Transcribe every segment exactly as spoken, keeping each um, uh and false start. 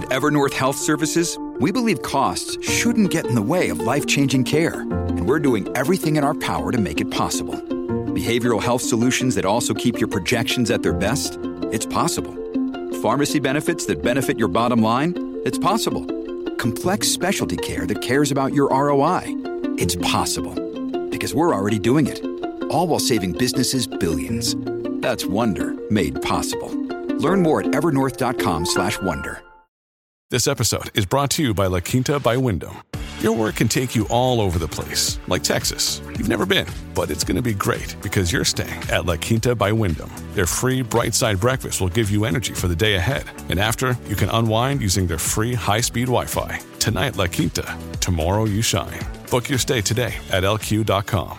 Evernorth Health Services, we believe costs shouldn't get in the way of life-changing care, and we're doing everything in our power to make it possible. Behavioral health solutions that also keep your projections at their best? It's possible. Pharmacy benefits that benefit your bottom line? It's possible. Complex specialty care that cares about your R O I? It's possible. Because we're already doing it. All while saving businesses billions. That's Wonder made possible. Learn more at evernorth.com slash wonder. This episode is brought to you by La Quinta by Wyndham. Your work can take you all over the place, like Texas. You've never been, but it's going to be great because you're staying at La Quinta by Wyndham. Their free Bright Side breakfast will give you energy for the day ahead. And after, you can unwind using their free high-speed Wi-Fi. Tonight, La Quinta. Tomorrow, you shine. Book your stay today at L Q dot com.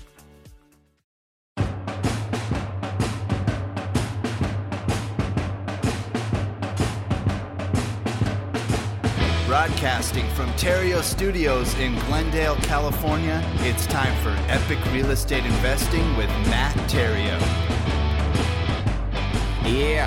Broadcasting from Terrio Studios in Glendale, California, it's time for Epic Real Estate Investing with Matt Terrio. Yeah.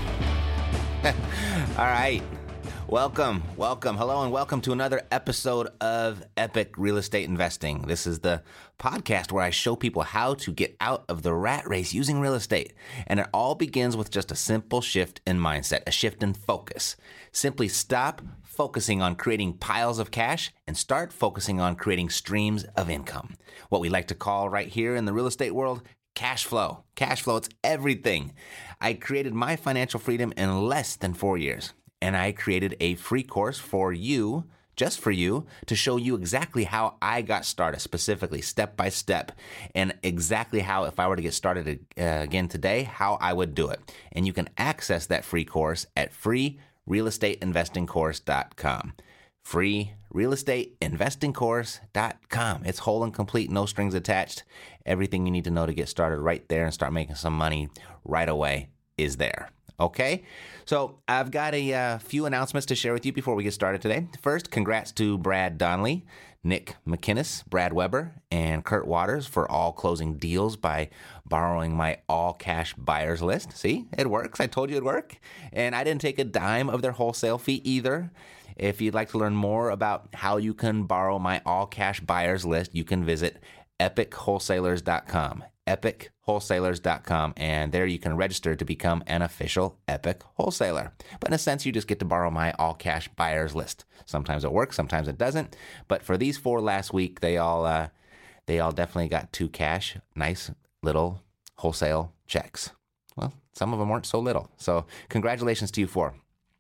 All right. Welcome, welcome, hello, and welcome to another episode of Epic Real Estate Investing. This is the podcast where I show people how to get out of the rat race using real estate. And it all begins with just a simple shift in mindset, a shift in focus. Simply stop focusing on creating piles of cash and start focusing on creating streams of income. What we like to call right here in the real estate world, cash flow. Cash flow, it's everything. I created my financial freedom in less than four years. And I created a free course for you, just for you, to show you exactly how I got started, specifically step by step, and exactly how, if I were to get started uh, again today, how I would do it. And you can access that free course at free real estate investing course dot com. free real estate investing course dot com. It's whole and complete, no strings attached. Everything you need to know to get started right there and start making some money right away is there. Okay, so I've got a uh, few announcements to share with you before we get started today. First, congrats to Brad Donnelly, Nick McInnes, Brad Weber, and Kurt Waters for all closing deals by borrowing my all-cash buyers list. See, it works. I told you it'd work. And I didn't take a dime of their wholesale fee either. If you'd like to learn more about how you can borrow my all-cash buyers list, you can visit epic wholesalers dot com. epic wholesalers dot com, and there you can register to become an official Epic wholesaler. But in a sense, you just get to borrow my all-cash buyers list. Sometimes it works, sometimes it doesn't. But for these four last week, they all uh, they all definitely got two cash, nice little wholesale checks. Well, some of them weren't so little. So congratulations to you four.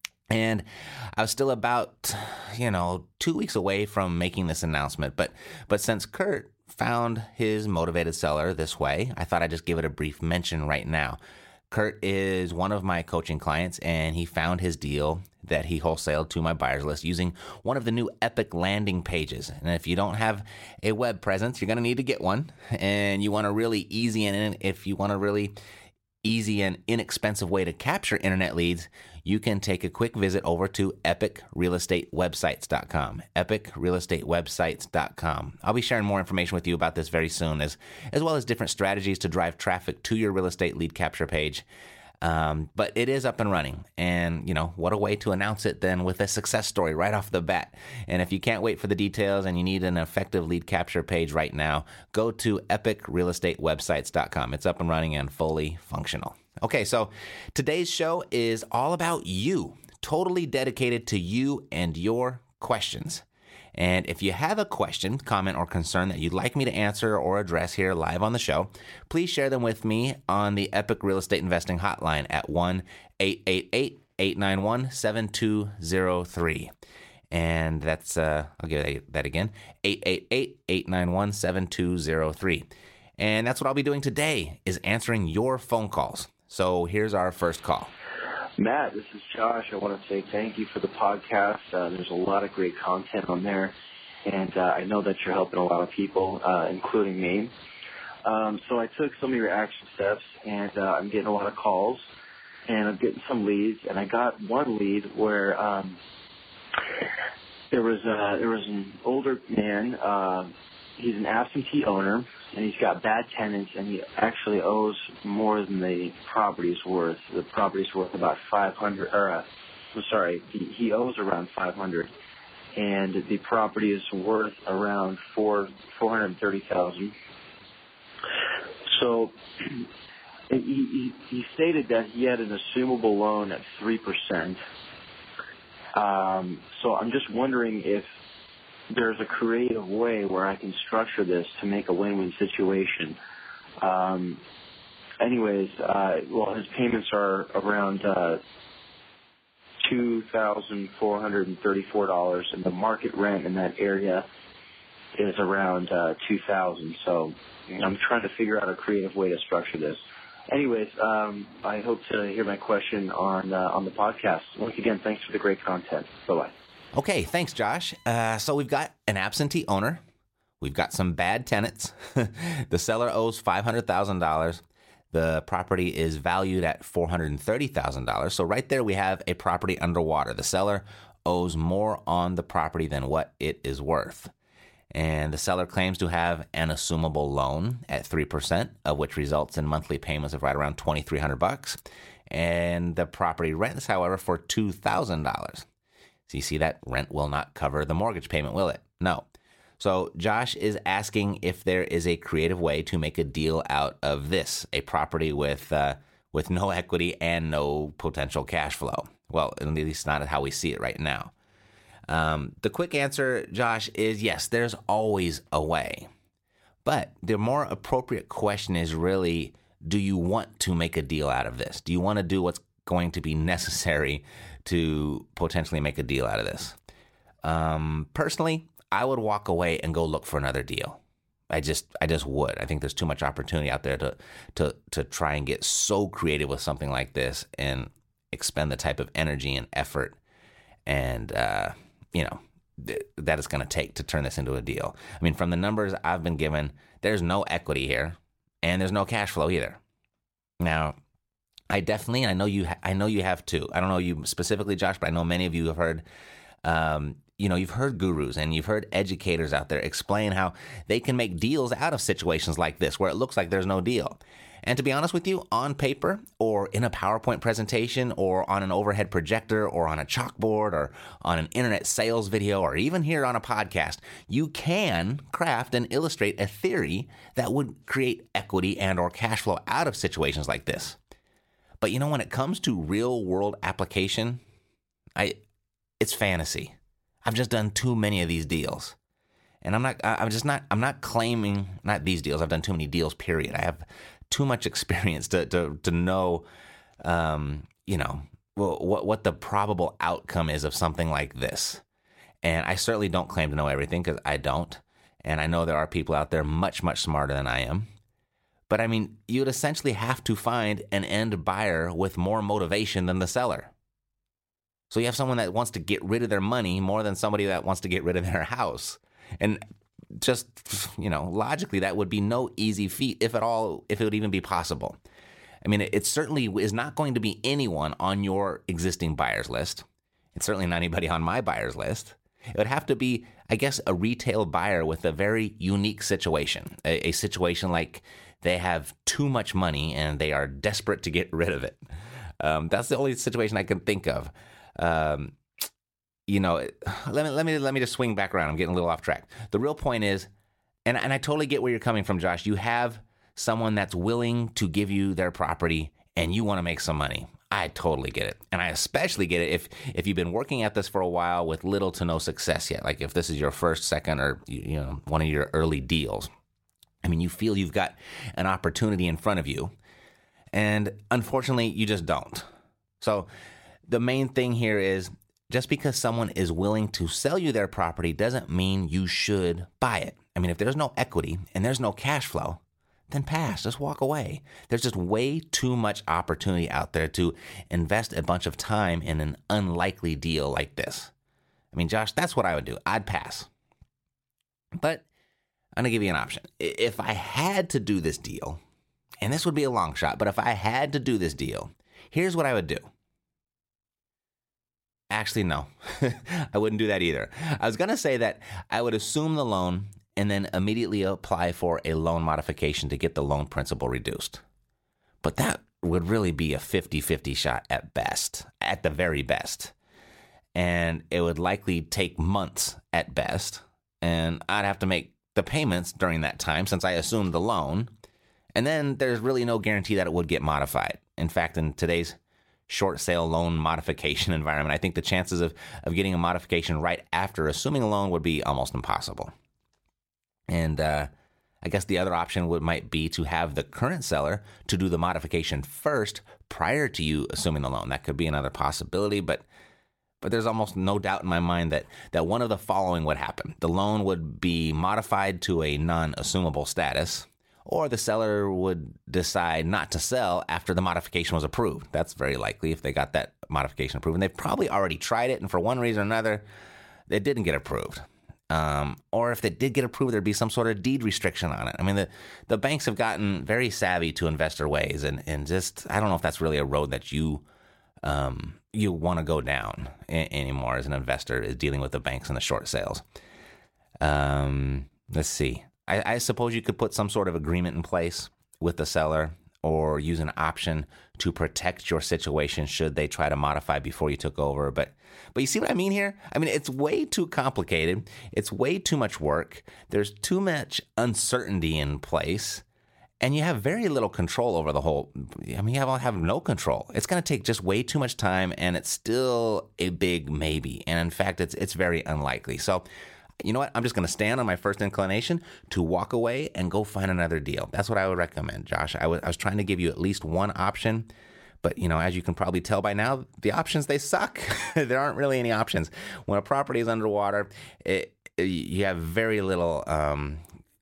And I was still about, you know, two weeks away from making this announcement. But but since Kurt found his motivated seller this way, I thought I'd just give it a brief mention right now. Kurt is one of my coaching clients, and he found his deal that he wholesaled to my buyers list using one of the new Epic landing pages. And if you don't have a web presence, you're going to need to get one. And you want a really easy and if you want a really easy and inexpensive way to capture internet leads, you can take a quick visit over to epic real estate websites dot com. epic real estate websites dot com. I'll be sharing more information with you about this very soon, as, as well as different strategies to drive traffic to your real estate lead capture page. Um, but it is up and running. And, you know, what a way to announce it than with a success story right off the bat. And if you can't wait for the details and you need an effective lead capture page right now, go to epic real estate websites dot com. It's up and running and fully functional. Okay, so today's show is all about you, totally dedicated to you and your questions. And if you have a question, comment, or concern that you'd like me to answer or address here live on the show, please share them with me on the Epic Real Estate Investing Hotline at one eight eight eight, eight nine one, seven two zero three. And that's, uh, I'll give that again, eight eight eight, eight nine one, seven two zero three. And that's what I'll be doing today, is answering your phone calls. So here's our first call. Matt, this is Josh. I want to say thank you for the podcast. Uh, there's a lot of great content on there, and uh, I know that you're helping a lot of people, uh, including me. Um, so I took some of your action steps, and uh, I'm getting a lot of calls, and I'm getting some leads, and I got one lead where um, there was uh, there was an older man. Uh, he's an absentee owner, and he's got bad tenants, and he actually owes more than the property's worth. The property's worth about five hundred or uh, I'm sorry, he, he owes around five hundred, and the property is worth around four four hundred thirty thousand. So he, he he stated that he had an assumable loan at three percent. Um, so I'm just wondering if there's a creative way where I can structure this to make a win-win situation. Um, anyways, uh, well, his payments are around uh, two thousand four hundred thirty-four dollars, and the market rent in that area is around uh, two thousand dollars. So I'm trying to figure out a creative way to structure this. Anyways, um, I hope to hear my question on uh, on the podcast. Once again, thanks for the great content. Bye-bye. Okay, thanks, Josh. Uh, so we've got an absentee owner. We've got some bad tenants. The seller owes five hundred thousand dollars. The property is valued at four hundred thirty thousand dollars. So right there we have a property underwater. The seller owes more on the property than what it is worth. And the seller claims to have an assumable loan at three percent, of which results in monthly payments of right around twenty-three hundred bucks. And the property rents, however, for two thousand dollars. So you see that rent will not cover the mortgage payment, will it? No. So Josh is asking if there is a creative way to make a deal out of this, a property with uh, with no equity and no potential cash flow. Well, at least not how we see it right now. Um, the quick answer, Josh, is yes, there's always a way. But the more appropriate question is really, do you want to make a deal out of this? Do you want to do what's going to be necessary to potentially make a deal out of this? Um, personally, I would walk away and go look for another deal. I just, I just would. I think there's too much opportunity out there to, to, to try and get so creative with something like this and expend the type of energy and effort and, uh, you know, th- that it's going to take to turn this into a deal. I mean, from the numbers I've been given, there's no equity here and there's no cash flow either. Now, I definitely, I know you, ha- I know you have too. I don't know you specifically, Josh, but I know many of you have heard, um, you know, you've heard gurus and you've heard educators out there explain how they can make deals out of situations like this where it looks like there's no deal. And to be honest with you, on paper or in a PowerPoint presentation or on an overhead projector or on a chalkboard or on an internet sales video or even here on a podcast, you can craft and illustrate a theory that would create equity and or cash flow out of situations like this. But you know, when it comes to real world application, I it's fantasy. I've just done too many of these deals. And I'm not, I'm just not, I'm not claiming, not these deals. I've done too many deals, period. I have too much experience to, to, to know, um, you know, what, what the probable outcome is of something like this. And I certainly don't claim to know everything because I don't. And I know there are people out there much, much smarter than I am. But I mean, you'd essentially have to find an end buyer with more motivation than the seller. So you have someone that wants to get rid of their money more than somebody that wants to get rid of their house. And just, you know, logically, that would be no easy feat, if at all, if it would even be possible. I mean, it, it certainly is not going to be anyone on your existing buyers list. It's certainly not anybody on my buyers list. It would have to be, I guess, a retail buyer with a very unique situation, a, a situation like they have too much money and they are desperate to get rid of it. Um, that's the only situation I can think of. Um, you know, let me let me let me just swing back around. I'm getting a little off track. The real point is, and and I totally get where you're coming from, Josh. You have someone that's willing to give you their property, and you want to make some money. I totally get it, and I especially get it if if you've been working at this for a while with little to no success yet. Like if this is your first, second, or you know one of your early deals. I mean, you feel you've got an opportunity in front of you, and unfortunately, you just don't. So the main thing here is, just because someone is willing to sell you their property doesn't mean you should buy it. I mean, if there's no equity and there's no cash flow, then pass, just walk away. There's just way too much opportunity out there to invest a bunch of time in an unlikely deal like this. I mean, Josh, that's what I would do. I'd pass. But I'm going to give you an option. If I had to do this deal, and this would be a long shot, but if I had to do this deal, here's what I would do. Actually, no, I wouldn't do that either. I was going to say that I would assume the loan and then immediately apply for a loan modification to get the loan principal reduced. But that would really be a fifty-fifty shot at best, at the very best. and it would likely take months at best, and I'd have to make the payments during that time since I assumed the loan, and then there's really no guarantee that it would get modified. In fact, in today's short sale loan modification environment, I think the chances of, of getting a modification right after assuming a loan would be almost impossible. And uh, I guess the other option would might be to have the current seller to do the modification first prior to you assuming the loan. That could be another possibility, but but there's almost no doubt in my mind that, that one of the following would happen. The loan would be modified to a non-assumable status, or the seller would decide not to sell after the modification was approved. That's very likely if they got that modification approved. And they've probably already tried it, and for one reason or another, it didn't get approved. Um, or if they did get approved, there'd be some sort of deed restriction on it. I mean, the, the banks have gotten very savvy to investor ways, and, and just, I don't know if that's really a road that you um, you want to go down a- anymore as an investor, is dealing with the banks and the short sales. Um, let's see. I, I suppose you could put some sort of agreement in place with the seller, or use an option to protect your situation should they try to modify before you took over. But but you see what I mean here? I mean, it's way too complicated. It's way too much work. There's too much uncertainty in place, and you have very little control over the whole. I mean, you have, have no control. It's going to take just way too much time, and it's still a big maybe. And in fact, it's it's very unlikely. So, you know what? I'm just going to stand on my first inclination to walk away and go find another deal. That's what I would recommend, Josh. I was, I was trying to give you at least one option, but, you know, as you can probably tell by now, the options, they suck. There aren't really any options. When a property is underwater, it, it, you have very little um,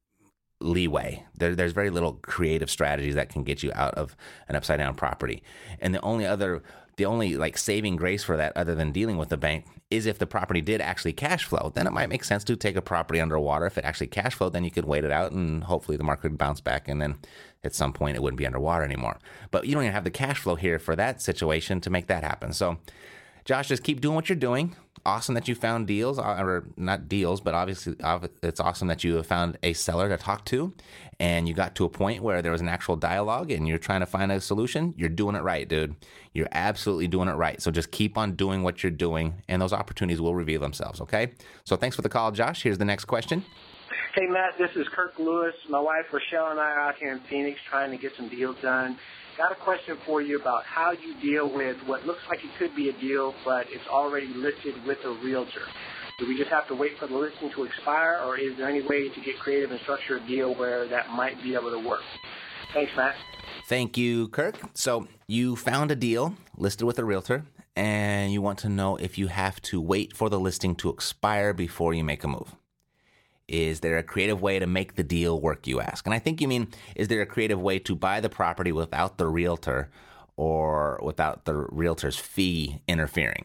leeway. There, there's very little creative strategies that can get you out of an upside-down property. And the only other... The only like saving grace for that, other than dealing with the bank, is if the property did actually cash flow. Then it might make sense to take a property underwater. If it actually cash flowed, then you could wait it out, and hopefully the market would bounce back, and then at some point it wouldn't be underwater anymore. But you don't even have the cash flow here for that situation to make that happen. So, Josh, just keep doing what you're doing. Awesome that you found deals, or not deals, but obviously it's awesome that you have found a seller to talk to, and you got to a point where there was an actual dialogue and you're trying to find a solution. You're doing it right, dude. You're absolutely doing it right. So just keep on doing what you're doing, and those opportunities will reveal themselves, okay? So thanks for the call, Josh. Here's the next question. Hey, Matt, this is Kirk Lewis. My wife, Rochelle, and I are out here in Phoenix trying to get some deals done. Got a question for you about how you deal with what looks like it could be a deal, but it's already listed with a realtor. Do we just have to wait for the listing to expire, or is there any way to get creative and structure a deal where that might be able to work? Thanks, Matt. Thank you, Kirk. So you found a deal listed with a realtor, and you want to know if you have to wait for the listing to expire before you make a move. Is there a creative way to make the deal work, you ask? And I think you mean, is there a creative way to buy the property without the realtor or without the realtor's fee interfering?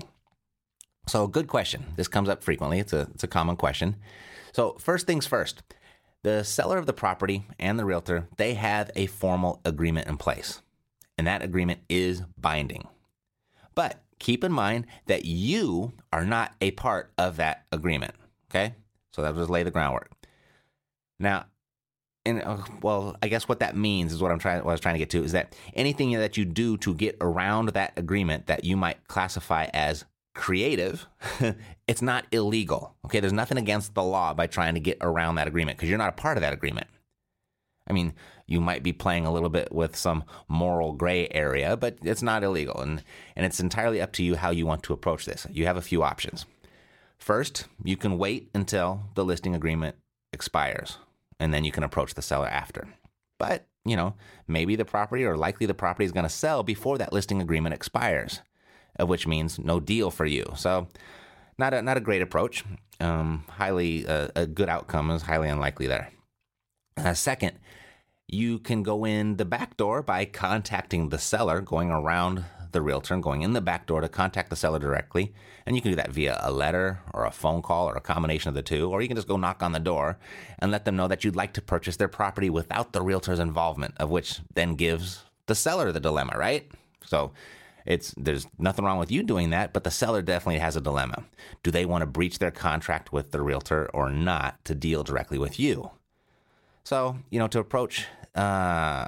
So good question. This comes up frequently. It's a, it's a common question. So first things first, the seller of the property and the realtor, they have a formal agreement in place, and that agreement is binding. But keep in mind that you are not a part of that agreement, okay? So that was lay the groundwork. Now, and uh, well, I guess what that means is what I'm trying. What I was trying to get to is that anything that you do to get around that agreement that you might classify as creative, it's not illegal. Okay, there's nothing against the law by trying to get around that agreement because you're not a part of that agreement. I mean, you might be playing a little bit with some moral gray area, but it's not illegal, and and it's entirely up to you how you want to approach this. You have a few options. First, you can wait until the listing agreement expires, and then you can approach the seller after. But, you know, maybe the property or likely the property is going to sell before that listing agreement expires, which means no deal for you. So not a, not a great approach. Um, highly, uh, a good outcome is highly unlikely there. Uh, second, you can go in the back door by contacting the seller, going around the realtor and going in the back door to contact the seller directly. And you can do that via a letter or a phone call or a combination of the two, or you can just go knock on the door and let them know that you'd like to purchase their property without the realtor's involvement, of which then gives the seller the dilemma, right? So it's there's nothing wrong with you doing that, but the seller definitely has a dilemma. Do they want to breach their contract with the realtor or not to deal directly with you? So, you know, to approach uh,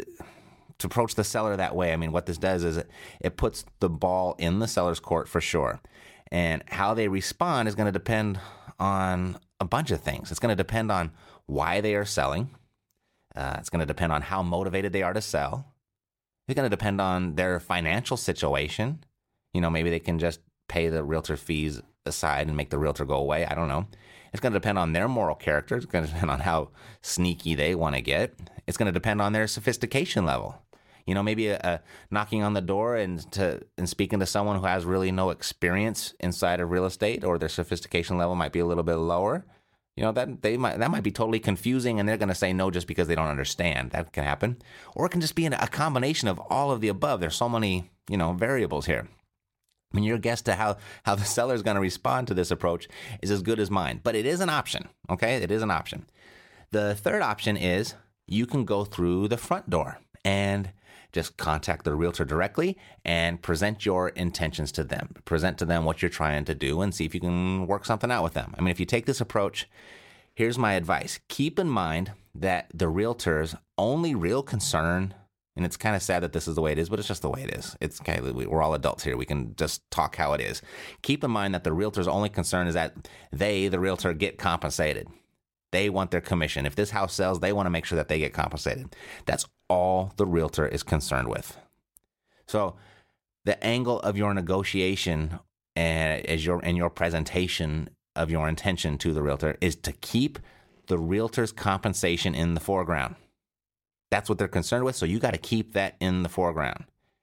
to approach the seller that way, I mean, what this does is it, it puts the ball in the seller's court for sure. And how they respond is going to depend on a bunch of things. It's going to depend on why they are selling. Uh, it's going to depend on how motivated they are to sell. It's going to depend on their financial situation. You know, maybe they can just pay the realtor fees aside and make the realtor go away. I don't know. It's going to depend on their moral character. It's going to depend on how sneaky they want to get. It's going to depend on their sophistication level. You know, maybe a, a knocking on the door and to and speaking to someone who has really no experience inside of real estate, or their sophistication level might be a little bit lower. You know, that they might that might be totally confusing, and they're going to say no just because they don't understand. That can happen. Or it can just be a combination of all of the above. There's so many, you know, variables here. I mean, your guess to how, how the seller is going to respond to this approach is as good as mine. But it is an option, okay? It is an option. The third option is you can go through the front door and just contact the realtor directly and present your intentions to them. Present to them what you're trying to do and see if you can work something out with them. I mean, if you take this approach, here's my advice. Keep in mind that the realtor's only real concern, and it's kind of sad that this is the way it is, but it's just the way it is. It's okay. We're all adults here. We can just talk how it is. Keep in mind that the realtor's only concern is that they, the realtor, get compensated. They want their commission. If this house sells, they want to make sure that they get compensated. That's all the realtor is concerned with. So the angle of your negotiation and as your and your presentation of your intention to the realtor is to keep the realtor's compensation in the foreground. That's what they're concerned with, so you got to keep that in the foreground.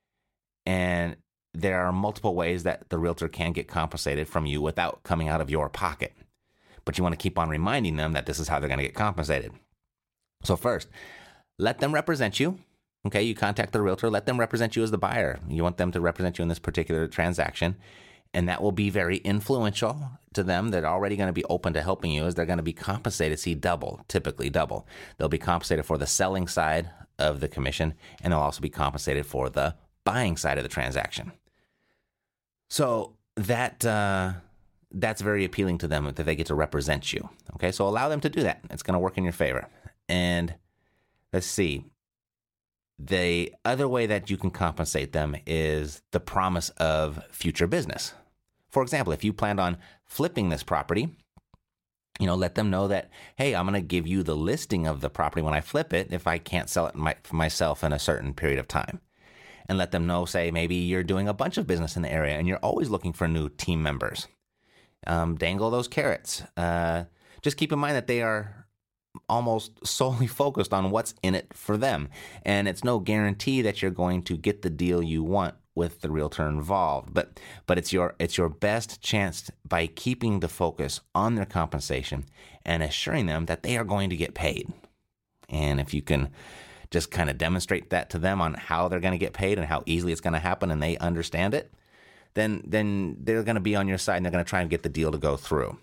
And there are multiple ways that the realtor can get compensated from you without coming out of your pocket. But you want to keep on reminding them that this is how they're going to get compensated. So first, let them represent you. Okay, you contact the realtor, let them represent you as the buyer. You want them to represent you in this particular transaction. And that will be very influential to them. They're already going to be open to helping you, as they're going to be compensated, see, double, typically double. They'll be compensated for the selling side of the commission, and they'll also be compensated for the buying side of the transaction. So that uh, that's very appealing to them, that they get to represent you. Okay, so allow them to do that. It's going to work in your favor. And let's see. The other way that you can compensate them is the promise of future business. For example, if you planned on flipping this property, you know, let them know that, hey, I'm going to give you the listing of the property when I flip it if I can't sell it my, myself in a certain period of time. And let them know, say, maybe you're doing a bunch of business in the area and you're always looking for new team members. Um, dangle those carrots. Uh, just keep in mind that they are almost solely focused on what's in it for them. And it's no guarantee that you're going to get the deal you want with the realtor involved, but but it's your it's your best chance by keeping the focus on their compensation and assuring them that they are going to get paid. And if you can just kind of demonstrate that to them on how they're going to get paid and how easily it's going to happen, and they understand it, then then they're going to be on your side and they're going to try and get the deal to go through.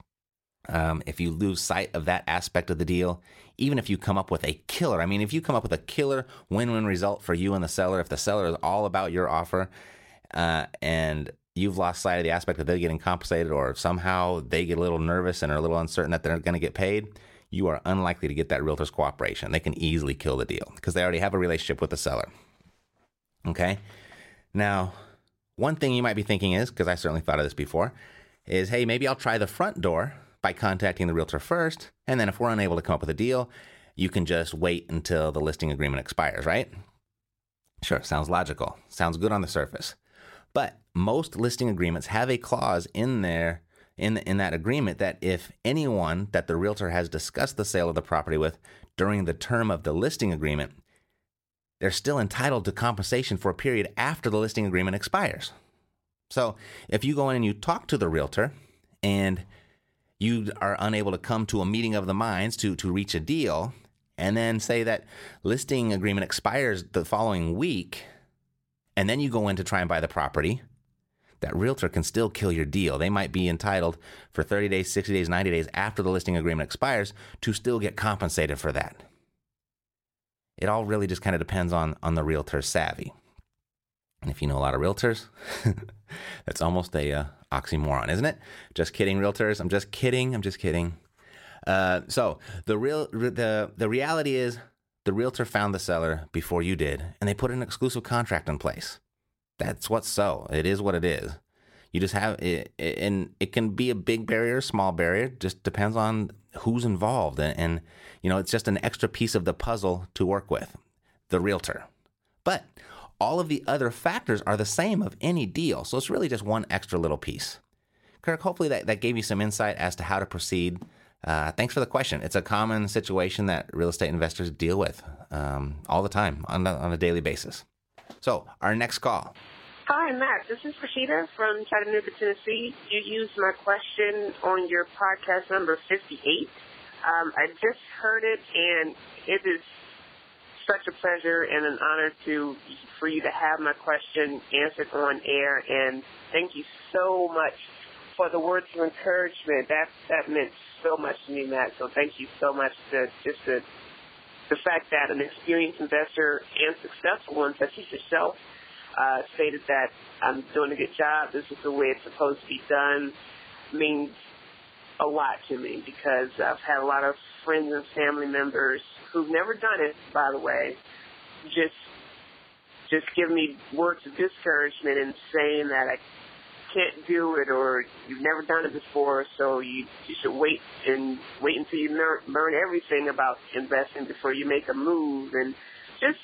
Um, if you lose sight of that aspect of the deal, even if you come up with a killer, I mean, if you come up with a killer win-win result for you and the seller, if the seller is all about your offer uh, and you've lost sight of the aspect of they're getting compensated, or somehow they get a little nervous and are a little uncertain that they're going to get paid, you are unlikely to get that realtor's cooperation. They can easily kill the deal because they already have a relationship with the seller. Okay? Now, one thing you might be thinking is, because I certainly thought of this before, is, hey, maybe I'll try the front door by contacting the realtor first, and then if we're unable to come up with a deal, you can just wait until the listing agreement expires, right? Sure, sounds logical. Sounds good on the surface. But most listing agreements have a clause in there, in, in that agreement, that if anyone that the realtor has discussed the sale of the property with during the term of the listing agreement, they're still entitled to compensation for a period after the listing agreement expires. So if you go in and you talk to the realtor and you are unable to come to a meeting of the minds to, to reach a deal, and then say that listing agreement expires the following week, and then you go in to try and buy the property, that realtor can still kill your deal. They might be entitled for thirty days, sixty days, ninety days after the listing agreement expires to still get compensated for that. It all really just kind of depends on, on the realtor's savvy. And if you know a lot of realtors, that's almost a uh, oxymoron, isn't it? Just kidding, realtors. I'm just kidding. I'm just kidding. Uh, so the real the the reality is, the realtor found the seller before you did, and they put an exclusive contract in place. That's what's so. It is what it is. You just have it, and it can be a big barrier, small barrier. Just depends on who's involved, and, and you know, it's just an extra piece of the puzzle to work with, the realtor. But all of the other factors are the same of any deal, so it's really just one extra little piece. Kirk, hopefully that, that gave you some insight as to how to proceed. Uh, thanks for the question. It's a common situation that real estate investors deal with um, all the time on a, on a daily basis. So our next call. Hi, Matt. This is Rashida from Chattanooga, Tennessee. You used my question on your podcast number fifty-eight. Um, I just heard it, and it is such a pleasure and an honor to for you to have my question answered on air. And thank you so much for the words of encouragement. That that meant so much to me, Matt. So thank you so much. To just the the fact that an experienced investor and successful one such as yourself Uh, stated that I'm doing a good job, this is the way it's supposed to be done, means a lot to me, because I've had a lot of friends and family members who've never done it, by the way, just just give me words of discouragement and saying that I can't do it, or you've never done it before, so you, you should wait and wait until you learn, learn everything about investing before you make a move, and just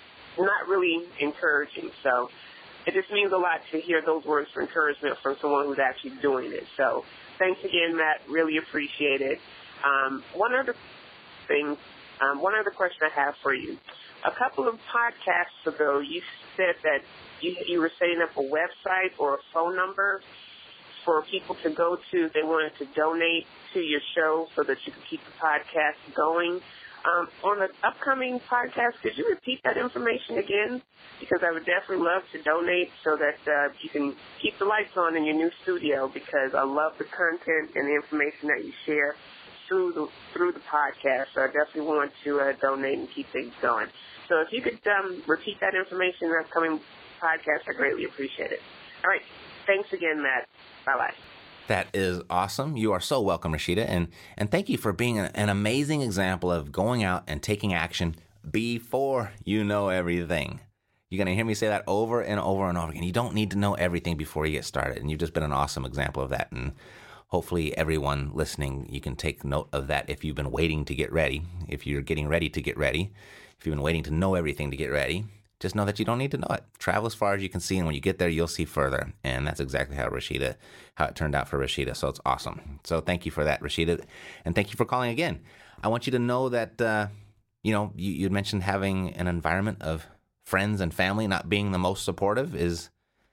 not really encouraging. So it just means a lot to hear those words of encouragement from someone who's actually doing it. So thanks again, Matt. Really appreciate it. Um, one other thing, um, one other question I have for you. A couple of podcasts ago, you said that you, you were setting up a website or a phone number for people to go to. They wanted to donate to your show so that you could keep the podcast going. Um, on the upcoming podcast, could you repeat that information again? Because I would definitely love to donate so that uh, you can keep the lights on in your new studio, because I love the content and the information that you share through the through the podcast. So I definitely want to uh, donate and keep things going. So if you could um, repeat that information in the upcoming podcast, I greatly appreciate it. All right. Thanks again, Matt. Bye-bye. That is awesome. You are so welcome, Rashida. And, and thank you for being an, an amazing example of going out and taking action before you know everything. You're going to hear me say that over and over and over again. You don't need to know everything before you get started. And you've just been an awesome example of that. And hopefully everyone listening, you can take note of that if you've been waiting to get ready, if you're getting ready to get ready, if you've been waiting to know everything to get ready. Just know that you don't need to know it. Travel as far as you can see, and when you get there, you'll see further. And that's exactly how Rashida, how it turned out for Rashida. So it's awesome. So thank you for that, Rashida, and thank you for calling again. I want you to know that uh, you know you you mentioned having an environment of friends and family not being the most supportive is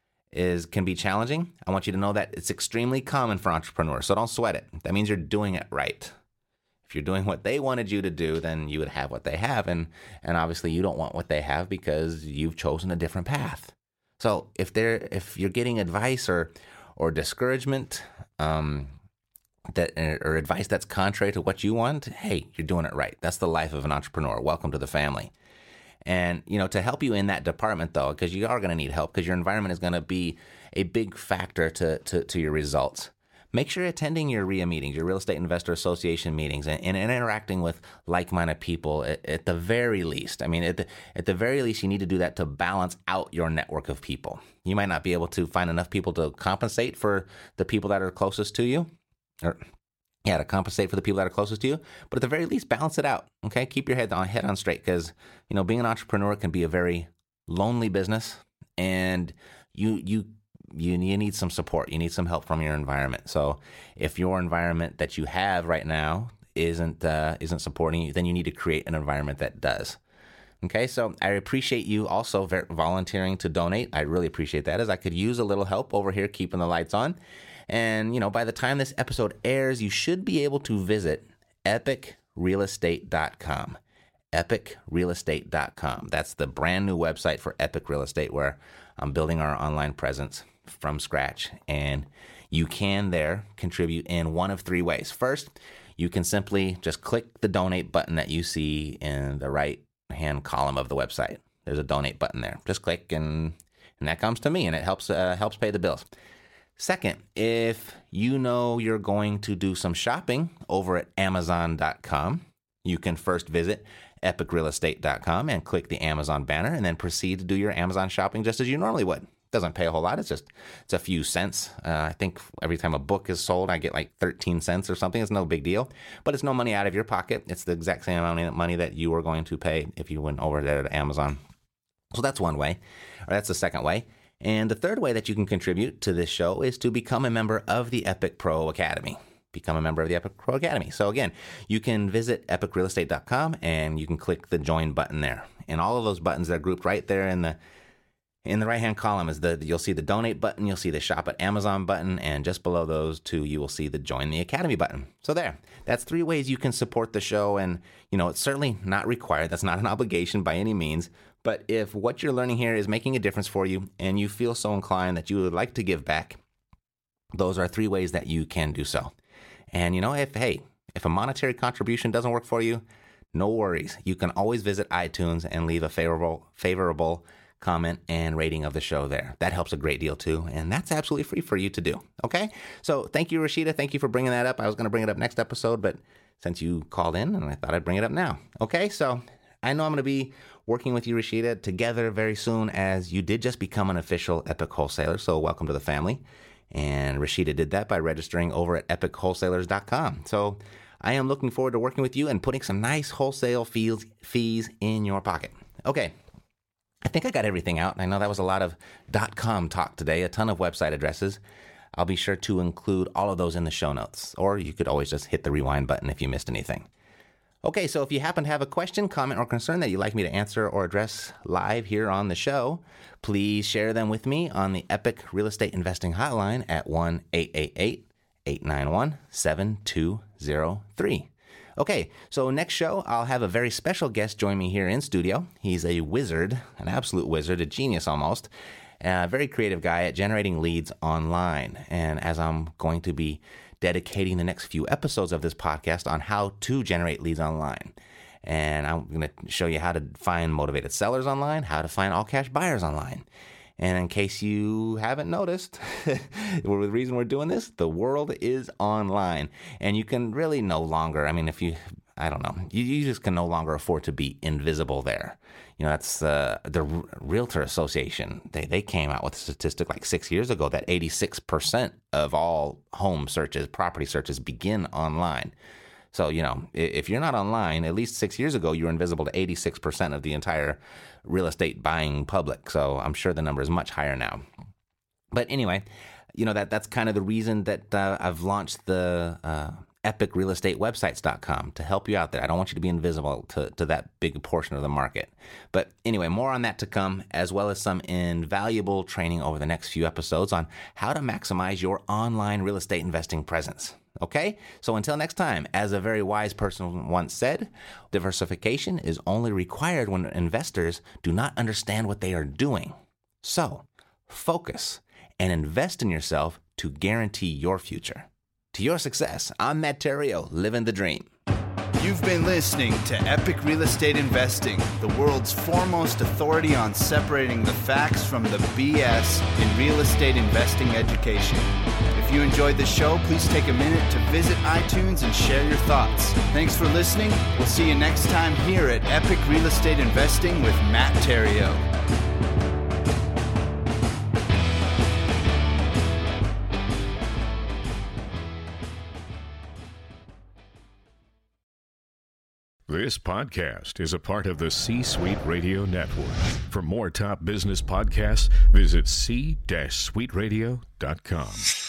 is can be challenging. I want you to know that it's extremely common for entrepreneurs. So don't sweat it. That means you're doing it right. If you're doing what they wanted you to do, then you would have what they have. And, and obviously you don't want what they have because you've chosen a different path. So if they're, if you're getting advice or, or discouragement, um, that, or advice that's contrary to what you want, hey, you're doing it right. That's the life of an entrepreneur. Welcome to the family. And, you know, to help you in that department, though, because you are going to need help, because your environment is going to be a big factor to, to, to your results. Make sure you're attending your R I A meetings, your Real Estate Investor Association meetings, and, and interacting with like-minded people at, at the very least. I mean, at the, at the very least, you need to do that to balance out your network of people. You might not be able to find enough people to compensate for the people that are closest to you, or yeah, to compensate for the people that are closest to you. But at the very least, balance it out. Okay, keep your head on head on straight, because you know being an entrepreneur can be a very lonely business, and you you. You, you need some support. You need some help from your environment. So if your environment that you have right now isn't uh, isn't supporting you, then you need to create an environment that does. Okay, so I appreciate you also volunteering to donate. I really appreciate that, as I could use a little help over here keeping the lights on. And, you know, by the time this episode airs, you should be able to visit epic real estate dot com. epic real estate dot com. That's the brand new website for Epic Real Estate, where I'm building our online presence from scratch. And you can there contribute in one of three ways. First, you can simply just click the donate button that you see in the right hand column of the website. There's a donate button there. Just click, and and that comes to me, and it helps uh, helps pay the bills. Second, if you know you're going to do some shopping over at amazon dot com, you can first visit epic real estate dot com and click the Amazon banner, and then proceed to do your Amazon shopping just as you normally would. Doesn't pay a whole lot. It's just it's a few cents. Uh, I think every time a book is sold, I get like thirteen cents or something. It's no big deal, but it's no money out of your pocket. It's the exact same amount of money that you were going to pay if you went over there to Amazon. So that's one way, or that's the second way. And the third way that you can contribute to this show is to become a member of the Epic Pro Academy. Become a member of the Epic Pro Academy. So again, you can visit epic real estate dot com and you can click the join button there. And all of those buttons are grouped right there in the in the right-hand column. Is the you'll see the donate button, you'll see the shop at Amazon button, and just below those two, you will see the join the Academy button. So there, that's three ways you can support the show. And, you know, it's certainly not required. That's not an obligation by any means. But if what you're learning here is making a difference for you and you feel so inclined that you would like to give back, those are three ways that you can do so. And, you know, if, hey, if a monetary contribution doesn't work for you, no worries. You can always visit iTunes and leave a favorable favorable comment and rating of the show there. That helps a great deal too, and that's absolutely free for you to do. Okay? So thank you, Rashida. Thank you for bringing that up. I was going to bring it up next episode, but since you called in, and I thought I'd bring it up now. Okay? So I know I'm going to be working with you, Rashida, together very soon, as you did just become an official Epic Wholesaler, so welcome to the family. And Rashida did that by registering over at epic wholesalers dot com. So I am looking forward to working with you and putting some nice wholesale fees, fees in your pocket. Okay, I think I got everything out. I know that was a lot of .com talk today, a ton of website addresses. I'll be sure to include all of those in the show notes, or you could always just hit the rewind button if you missed anything. Okay, so if you happen to have a question, comment, or concern that you'd like me to answer or address live here on the show, please share them with me on the Epic Real Estate Investing Hotline at one eight eight eight, eight nine one, seven two zero three. Okay, so next show, I'll have a very special guest join me here in studio. He's a wizard, an absolute wizard, a genius almost, a very creative guy at generating leads online. And as I'm going to be dedicating the next few episodes of this podcast on how to generate leads online. And I'm going to show you how to find motivated sellers online, how to find all-cash buyers online. And in case you haven't noticed, the reason we're doing this, the world is online. And you can really no longer, I mean, if you, I don't know, you, you just can no longer afford to be invisible there. You know, that's uh, the Realtor Association. They they came out with a statistic like six years ago that eighty-six percent of all home searches, property searches begin online. So, you know, if you're not online, at least six years ago, you were invisible to eighty-six percent of the entire real estate buying public. So I'm sure the number is much higher now. But anyway, you know, that that's kind of the reason that uh, I've launched the uh, epic real estate websites dot com to help you out there. I don't want you to be invisible to, to that big portion of the market. But anyway, more on that to come, as well as some invaluable training over the next few episodes on how to maximize your online real estate investing presence. Okay? So until next time, as a very wise person once said, diversification is only required when investors do not understand what they are doing. So focus and invest in yourself to guarantee your future. To your success, I'm Matt Theriault, living the dream. You've been listening to Epic Real Estate Investing, the world's foremost authority on separating the facts from the B S in real estate investing education. If you enjoyed the show, please take a minute to visit iTunes and share your thoughts. Thanks for listening. We'll see you next time here at Epic Real Estate Investing with Matt Theriault. This podcast is a part of the C-Suite Radio Network. For more top business podcasts, visit c suite radio dot com.